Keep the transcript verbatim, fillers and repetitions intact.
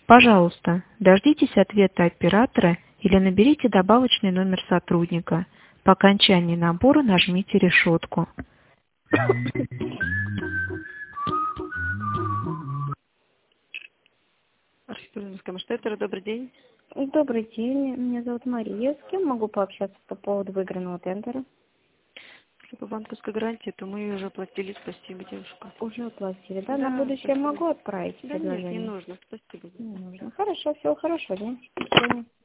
Пожалуйста, дождитесь ответа оператора или наберите добавочный номер сотрудника. По окончании набора нажмите решетку. Архитектурная Маштеттера, добрый день. Добрый день, меня зовут Мария. С кем могу пообщаться по поводу выигранного тендера? Если по банковской гарантии, то мы ее уже оплатили. Спасибо, девушка. Уже оплатили, да? Да, На будущее спасибо. могу отправить Да предложение? нет, не нужно. Спасибо. Не нужно. Хорошо, всего хорошего, да? До свидания.